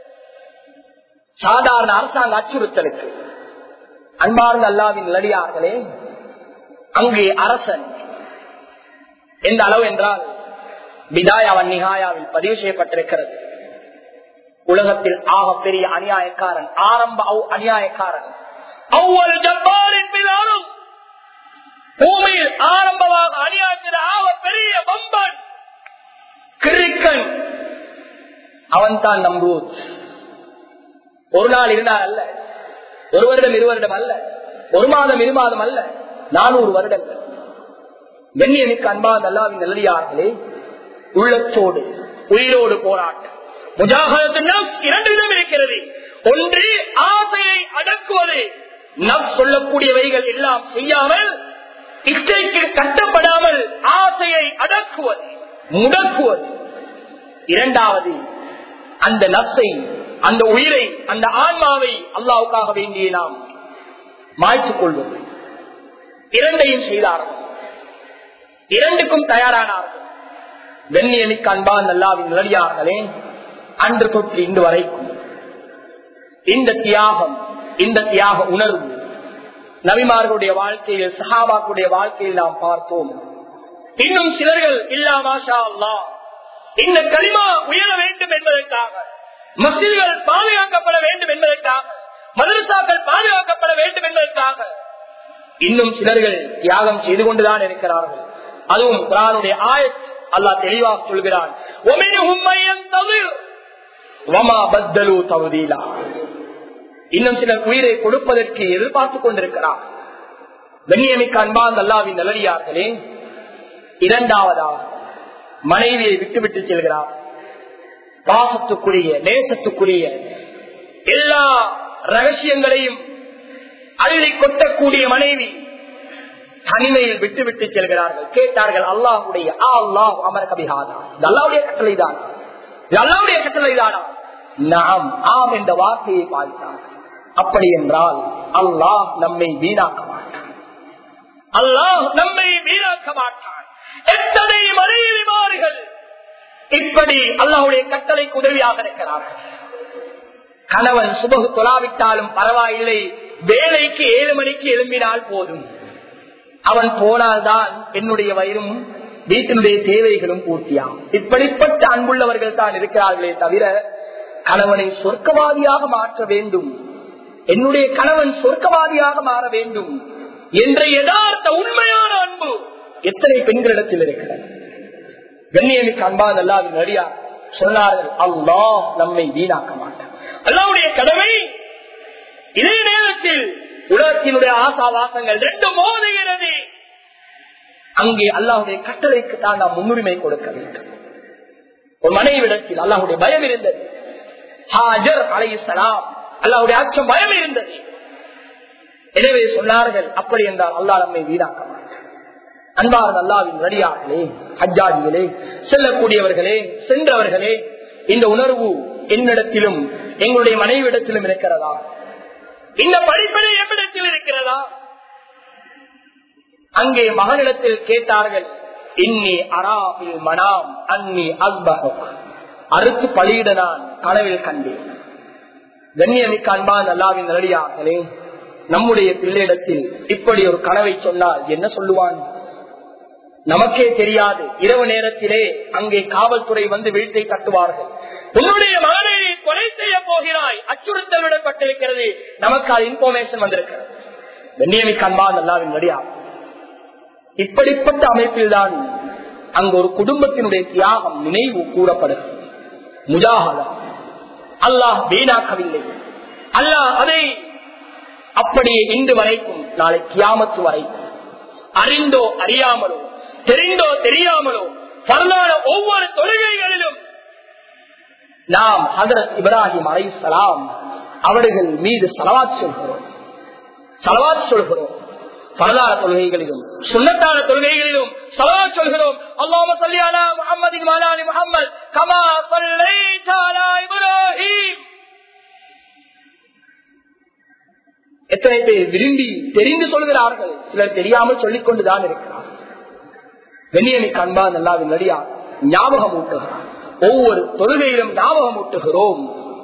சாதாரண அரசாங்க அச்சுறுத்தலுக்கு அன்பார்ந்த அல்லாஹ்வின் நல்லடியார்களே, அங்கே அரசன் எந்த அளவு என்றால் பிதாயாவன் நிகாயாவில் பதிவு செய்யப்பட்டிருக்கிறது. உலகத்தில் ஆகப்பெரிய அநியாயக்காரன், ஆரம்ப அநியாயக்காரன், பூமியில் ஆரம்பமாக அநியாயத்தில் பெரிய பம்பன் கிரிக்கன், அவன் தான் நம்ரூத். ஒரு நாள் 2 நாள் அல்ல, ஒரு வருடம் 2 வருடம் அல்ல, ஒரு மாதம் 2 மாதம் அல்ல, 400 வருடங்கள். கண்ணியமிக்க அன்பார்ந்த அல்லாஹ்வின் நல்லடியார்களே, உள்ளத்தோடு உயிரோடு போராட்டம். முஜாஹதத்துன் நஃப்ஸ் 2 விதம் இருக்கிறது. ஒன்று ஆசையை அடக்குவது, நஃப்ஸ் சொல்லக்கூடியவைகள் எல்லாம் செய்யாமல், இச்சைக்கு கட்டப்படாமல் ஆசையை அடக்குவது, முடக்குவது. இரண்டாவது, அந்த நஃப்ஸை, அந்த உயிரை, அந்த ஆன்மாவை அல்லாஹ்வுக்காக வேண்டிய நாம் மாய்த்துக் கொள்வது. இரண்டையும் செய்தார்கள், இரண்டுக்கும் தயாரானார்கள். கண்ணியமிக்க அன்பார்ந்த அல்லாஹ்வின் நல்லடியார்களே, அன்று தொற்று இன்று வரைக்கும் இந்த தியாகம், இந்த தியாக உணர்வு நபிமார்களுடைய வாழ்க்கையில், சஹாபாக்களுடைய வாழ்க்கையில் நாம் பார்த்தோம். இன்னும் சிலர்கள் இல்லா மாஷா அல்லாஹ் இந்த கலிமா உயர வேண்டும் என்பதற்காக, மஸ்ஜிதுகள் பாதுகாக்கப்பட வேண்டும் என்பதற்காக, மதரசாக்கள் பாதுகாக்கப்பட வேண்டும் என்பதற்காக இன்னும் சிலர்கள் தியாகம் செய்து கொண்டுதான் இருக்கிறார்கள். அதுவும் குர்ஆனுடைய ஆயத் அல்லாஹ் தெளிவாக சொல்கிறான், இன்னும் சிலர் உயிரை கொடுப்பதற்கு எதிர்பார்த்துக் கொண்டிருக்கிறார். கண்ணியமிக்க அன்பார்ந்த அல்லாஹ்வின் நல்லடியார்களே, இரண்டாவதா மனைவியை விட்டுவிட்டு செல்கிறார். பாசத்துக்குரிய, நேசத்துக்குரிய எல்லா ரகசியங்களையும் அள்ளி கொட்டக்கூடிய மனைவி தனிமையில் விட்டுவிட்டு செல்கிறார்கள். கேட்டார்கள், அல்லாஹ்வுடைய அமர் கபிஹாதா, அல்லாஹ்வுடைய கட்டளைதானா, அல்லாஹ்வுடைய கட்டளைதானா? நாம் ஆம் என்ற வார்த்தையை பார்த்தார். அப்படி என்றால் அல்லாஹ் நம்மை வீணாக்க மாட்டான், அல்லாஹ் நம்மை வீணாக்க மாட்டான். எத்தனை மனைவிமார்கள் இப்படி அல்லாஹ்வுடைய கட்டளைக்கு உதவியாக இருக்கிறார்கள். கணவன் சுபகு தொழாவிட்டாலும் பரவாயில்லை, வேலைக்கு 7 மணிக்கு எழும்பினால் போதும், அவன் போனால்தான் என்னுடைய வயிறும் வீட்டினுடைய தேவைகளும் பூர்த்தியாகும். இப்படிப்பட்ட அன்புள்ளவர்கள் தான் இருக்கிறார்களே தவிர, கணவனை சொர்க்கவாதியாக மாற்ற வேண்டும், என்னுடைய கணவன் சொர்க்கவாதியாக மாற வேண்டும் என்ற யதார்த்த உண்மையான அன்பு எத்தனை பெண்களிடத்தில் இருக்கிறது. கண்ணியமிக்க அன்பார்ந்த அல்லாஹ்வின் அடியார் சொன்னார்கள், அல்லாஹ் நம்மை வீணாக்க மாட்டான், அல்லாஹ்வுடைய கடமை. இதே நேரத்தில் உலகத்தினுடைய ஆசாவாசங்கள் ரெண்டும் மோதுகிறது. அங்கே அல்லாஹ்வுடைய கட்டளைக்கு தான் நாம் முன்னுரிமை கொடுக்க வேண்டும். ஒரு மனைவிடத்தில் அல்லாஹ்வுடைய பயம் இருந்தது. ஹாஜர் அலைஹிஸ்ஸலாம் அல்லாஹ்வுடைய அச்சம் பயம் இருந்தது. எனவே சொன்னார்கள், அப்படி என்றால் அல்லாஹ் நம்மை வீணாக்க மாட்டார். அன்பார்ந்த அல்லாஹ்வின் வழியார்களே, ஹஜ்ஜாஜிகளே, செல்லக்கூடியவர்களே, சென்றவர்களே, இந்த உணர்வு என்னிடத்திலும் எங்களுடைய மனைவிடத்திலும் இருக்கிறதா? இந்த படிப்பனை எவ்விடத்தில் இருக்கிறதா? அங்கே மகனிடத்தில் கேட்டார்கள், இன்னி அராபில் மனாம் அன்னி அஸ்பஹுக், அறுத்து பலியிட நான் கனவில் கண்டேன். கண்ணியமிக்க அன்பான் அல்லாஹ்வின் நல்லடியார்களே, நம்முடைய பிள்ளையிடத்தில் இப்படி ஒரு கனவை சொன்னால் என்ன சொல்லுவான்? நமக்கே தெரியாது. இரவு நேரத்திலே அங்கே காவல்துறை வந்து வீட்டை கட்டுவார்கள். உன்னுடைய மகனை கொலை செய்ய போகிறாய், அச்சுறுத்தல் விடப்பட்டிருக்கிறது, நமக்கு அது இன்ஃபர்மேஷன் வந்திருக்கிறது. கண்ணியமிக்க அன்பான் அல்லாஹ்வின் நல்லடியார், இப்படிப்பட்ட அமைப்பில் தான் அங்கு ஒரு குடும்பத்தினுடைய தியாகம் நினைவு கூறப்படுகிறது. முஜாஹதா அல்லாஹ் வீணாக்கவில்லை. அல்லாஹ் அதை அப்படியே இன்று வரைக்கும், நாளை கியாமத்து வரைக்கும், அறிந்தோ அறியாமலோ, தெரிந்தோ தெரியாமலோ, பரலான ஒவ்வொரு தொழுகைகளிலும் நாம் ஹஜ்ரத் இப்ராஹிம் அலைஹிஸ்ஸலாம் அவர்கள் மீது ஸலவாத் சொல்கிறோம். பரலான தொழுகைகளிலும் சுன்னத்தான தொழுகைகளிலும் ஸலவாத் சொல்கிறோம். அல்லாஹும்ம ஸல்லி அலா முஹம்மதின் வ அலா ஆலி முஹம்மத் கமா ஸல்லைத அலா இப்ராஹிம். எத்தனை பேர் விரும்பி தெரிந்து சொல்கிறார்கள், சிலர் தெரியாமல் சொல்லிக் கொண்டுதான் இருக்கிறார். கண்ணியமிக்க அன்பான் அல்லாஹ்வின் நல்லடியார், ஞாபகம் ஊட்டுகிறார். ஒவ்வொரு தொழுகையிலும் ஞாபகம் ஊட்டுகிறோம்.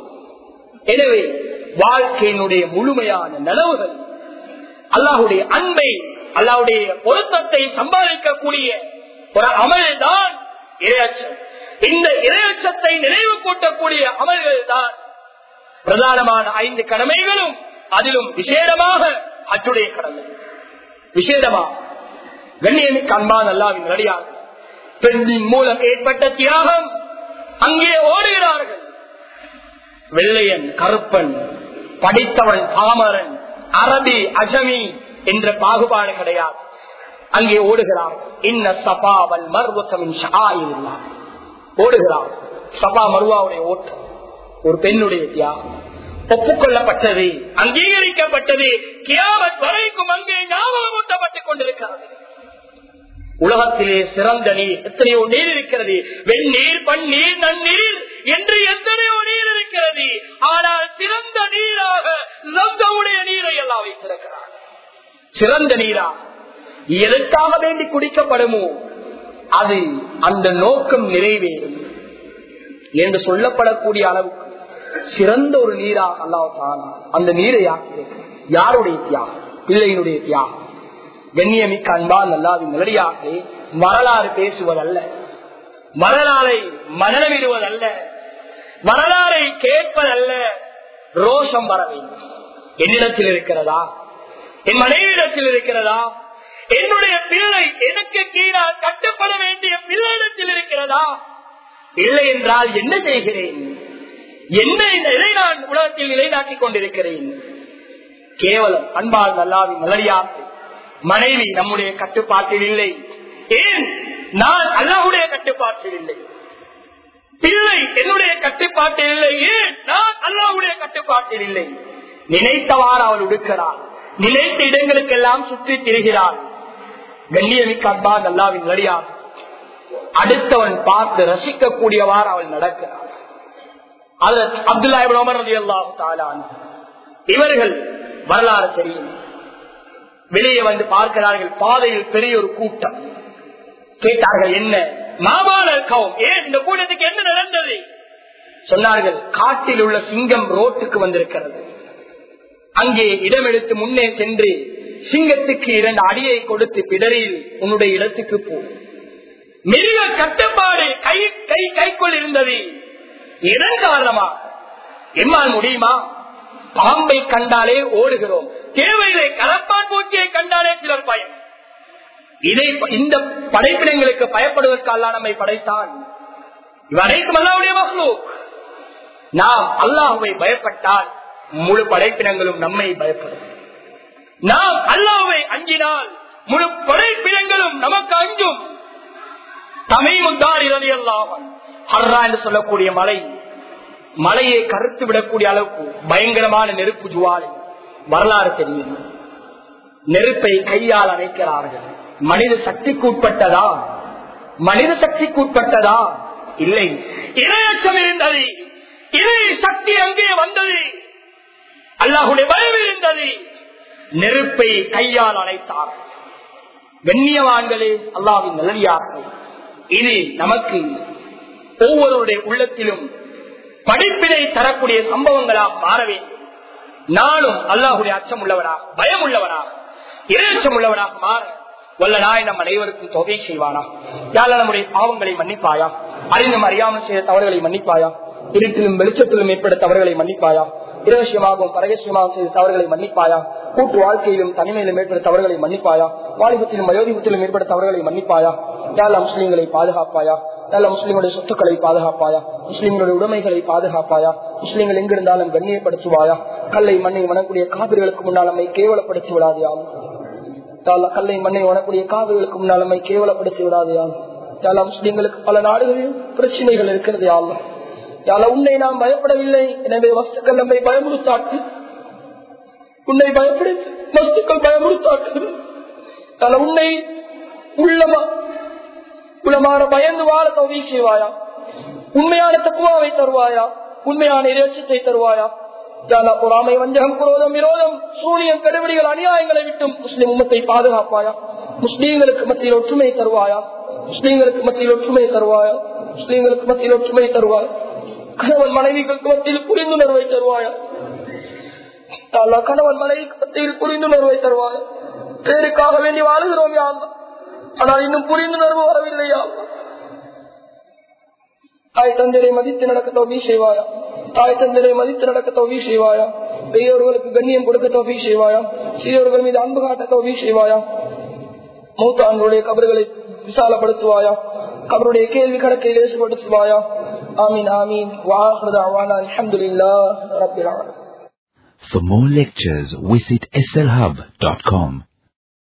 எனவே வாழ்க்கையினுடைய முழுமையான நனவுகள், அல்லாஹ்வுடைய அன்பை, அல்லாஹ்வுடைய பொருத்தத்தை சம்பாதிக்கக்கூடிய ஒரு அமல் தான் இறையச்சம். இந்த இறையச்சத்தை நினைவு கூட்டக்கூடிய அமல்கள் தான் பிரதானமான 5 கடமைகளும், அதிலும் விசேடமாக ஹஜ்ஜுடைய கடமை. விசேடமாக கண்ணியமிக்க அன்பான் அல்லாஹ்வின் நல்லடியார், பெண்ணின் மூலம் ஏற்பட்ட தியாகம் அங்கே ஓடுகிறார்கள். வெள்ளையன் கருப்பன், படித்தவன் பாமரன், அரபி அஜமி என்ற பாகுபாடு கிடையாது. அங்கே ஓடுகிறார்கள். இன்ன சபா வல் மர்வத மின் ஷஆயிரில்லாஹ். ஓடுகிறார்கள். சபா மர்வாவுடைய ஓட்டம் ஒரு பெண்ணுடைய தியாகம், ஒப்புக்கொள்ளப்பட்டது, அங்கீகரிக்கப்பட்டது, கியாமத் வரைக்கும் அங்கே ஞாபகமூட்டப்பட்டுக் கொண்டிருக்கிறது. உலகத்திலே சிறந்த நீர் எத்தனையோ நீர் இருக்கிறது. வெந்நீர், பன்னீர், நன்னீர் என்று எத்தனையோ நீர் இருக்கிறது. ஆனால் சிறந்த நீராக லவ்தவுடைய நீரை எல்லாம் வைத்திருக்கிறார். சிறந்த நீரா எதற்காக வேண்டி குடிக்கப்படுமோ அது அந்த நோக்கம் நிறைவேறும் என்று சொல்லப்படக்கூடிய அளவுக்கு சிறந்த ஒரு நீராக அல்லாஹ் தஆலா அந்த நீரை ஆக்கியிருக்கிறார். யாருடைய தியாகம்? பிள்ளையினுடைய தியாகம். கண்ணியமிக்க அன்பான் அல்லாஹ்வின் நல்லடியாக வரலாறு பேசுவதல்ல, வரலாறை மனநமிடுவதல்ல, வரலாறை கேட்பதல்ல. ரோஷம் வர வேண்டும். என்னிடத்தில் இருக்கிறதா? என் மனைவியிடத்தில் இருக்கிறதா? என்னுடைய பிள்ளை எனக்கு கீழால் கட்டுப்பட வேண்டிய பிள்ளையிடத்தில் இருக்கிறதா? இல்லை என்றால் என்ன செய்கிறேன்? என்ன இதை நான் உலகத்தில் நிலைநாட்டிக் கொண்டிருக்கிறேன்? கேவலம் அன்பால் அல்லாஹ்வின் நல்லடியாக மனைவி நம்முடைய கட்டுப்பாட்டில் இல்லை. ஏன்? நான் அல்லாஹ்வுடைய கட்டுப்பாட்டில் இல்லை. பிள்ளை என்னுடைய கட்டுப்பாட்டில் இல்லை. ஏன்? நான் அல்லாஹ்வுடைய கட்டுப்பாட்டில் இல்லை. நினைத்தவாறு அவள் உடுக்கிறாள், நினைத்த இடங்களுக்கெல்லாம் சுற்றி திரிகிறாள். கண்ணியமிக்க அன்பால் அல்லாஹ்வின் நல்லடியாக அடுத்தவன் பார்த்து ரசிக்கக்கூடியவாறு அவள் நடக்கிறாள். அப்துல்லா இப்னு உமர் ரலியல்லாஹு தஆலா இவர்கள் வரலாறு தெரியும். வெளியே வந்து பார்க்கிறார்கள். பாதையில் பெரிய ஒரு கூட்டம். கேட்டார்கள், என்ன மாபாலல் கௌம், ஏன் இந்த கூட்டத்துக்கு என்ன நடந்தது? சொன்னார்கள், காட்டில் உள்ள சிங்கம் ரோட்டுக்கு வந்திருக்கிறது. அங்கே இடமெடுத்து முன்னே சென்று சிங்கத்துக்கு 2 அடியை கொடுத்து பிடரில் உன்னுடைய இடத்துக்கு போ. மிருக கட்டுப்பாடு கைக்குள் இருந்தது. இதன் காரணமாக எம்மால் முடியுமா? பாம்பை கண்டாலே ஓடுகிறோம், தேவையில்லை கலப்பான் பூச்சியை கண்டாலே சிலர் பயம். இந்த படைப்பினங்களுக்கு பயப்படுவதற்கு அல்லாஹ் நம்மை படைத்தான். இவரைக்கும் அல்லாஹ்வுடைய மக்லூக். நாம் அல்லாஹ்வை பயப்பட்டால் முழு படைப்பினங்களும் நம்மை பயப்படும். நாம் அல்லாஹ்வை அஞ்சினால் முழு படைப்பினங்களும் நமக்கு அஞ்சும். தமீமுத்தாரி ரலியல்லாஹு அன்ஹு ஹர்ரா என்று சொல்லக்கூடிய மலையை கருத்து விடக்கூடிய அளவுக்கு பயங்கரமான நெருப்பு ஜுவாலை வரலாறு தெரியும். நெருப்பை கையால் அணைக்கிறார்கள். மனித சக்திக்கு உட்பட்டதா? இல்லை, இறையச்சம் இருந்தது. இறை சக்தி அங்கே வந்தது. அல்லாஹ்வுடைய பயம் இருந்தது. நெருப்பை கையால் அணைத்தார். கண்ணியவான்களே, அல்லாஹ்வின் நல்லடியார்களே, இது நமக்கு ஒவ்வொருடைய உள்ளத்திலும் படிப்பினை தரக்கூடிய சம்பவங்களாக மாற வேண்டும். நானும் அல்லாஹ்வுடைய அச்சம் உள்ளவனாக, பயம் உள்ளவனாக, இறைச்சம் உள்ளவனாக மாற வல்ல நாய் நம் அனைவருக்கும் தௌஃபீக் செய்வானா. யாழ் நம்முடைய பாவங்களை மன்னிப்பாயா, அறிந்தும் அறியாமல் செய்த தவறுகளை மன்னிப்பாயா, இருட்டிலும் வெளிச்சத்திலும் ஏற்பட்ட தவறுகளை மன்னிப்பாயா, இரகசியமாகவும் பரகசியமாகவும் செய்த தவறுகளை மன்னிப்பாயா, கூட்டு வாழ்க்கையிலும் தனிமையிலும் ஏற்பட்ட தவறுகளை மன்னிப்பாயா, வாலிபத்திலும் வயோதிபத்திலும் ஏற்பட்ட தவறுகளை மன்னிப்பாயா. யாழ் முஸ்லீம்களை பாதுகாப்பாயா, நல்ல முஸ்லீம்களுடைய சொத்துக்களை பாதுகாப்பாயா, முஸ்லீம்களுடைய உடைமைகளை பாதுகாப்பாயா, முஸ்லீம்கள் எங்கிருந்தாலும் கண்ணியப்படுத்துவாயா. கல்லை மண்ணை வணக்கூடிய காவிர்களுக்கு முன்னால் நம்மை கேவலப்படுத்தி விடாதியா. கல்லை மண்ணை வணக்கூடிய காவிர்களுக்கு முன்னால் நம்மை கேவலப்படுத்தி விடாதியா. முஸ்லீம்களுக்கு பல நாடுகளில் பிரச்சனைகள் இருக்கிறது. யாழ் உன்னை நாம் பயப்படவில்லை, எனவே வஸ்துக்கள் நம்மை பயமுறுத்தாட்டு. உன்னை பயப்படுத்தி வஸ்துக்கள் பயமுறுத்தாட்டு. உன்னை உள்ளமான பயந்து வாழ தௌஃபீக் செய்வாயா. உண்மையான தக்வாவை தருவாயா, உண்மையான இறைச்சத்தை தருவாயா. பொறாமை, வஞ்சகம், குரோதம், விரோதம், சூனியம், கெடுபிடிகள், அநியாயங்களை விட்டும் முஸ்லிம் உம்மத்தை பாதுகாப்பாயா. முஸ்லீம்களுக்கு மத்தியில் ஒற்றுமை தருவாயா. கணவன் மனைவிகளுக்கு மத்தியில் புரிந்துணர்வை தருவாயா. கணவன் மனைவிக்கு மத்தியில் புரிந்துணர்வை தருவாயா. பேருக்காக வேண்டி வாழுகிறோம் யா அல்லாஹ், ஆனால் இன்னும் புரிந்துணர்வு வரவில்லையா. தாய் தந்தையை மதித்து நடக்க தௌஃபீக் செய்வாயா. பெரியோர்களுக்கு கண்ணியம் கொடுக்க தௌஃபீக் செய்வாயா. சிறியோர்கள் மீது அன்பு காட்ட தௌஃபீக் செய்வாயா. மூத்தான்களுடைய கபர்களை விசாலப்படுத்துவாயா. கபருடைய கேள்வி கணக்கை லேசுபடுத்துவாயா. ஆமீன் ஆமீன். வஆகிரு தஅவானா அல்ஹம்துலில்லாஹி ரப்பில் ஆலமீன். For more lectures, visit slhub.com.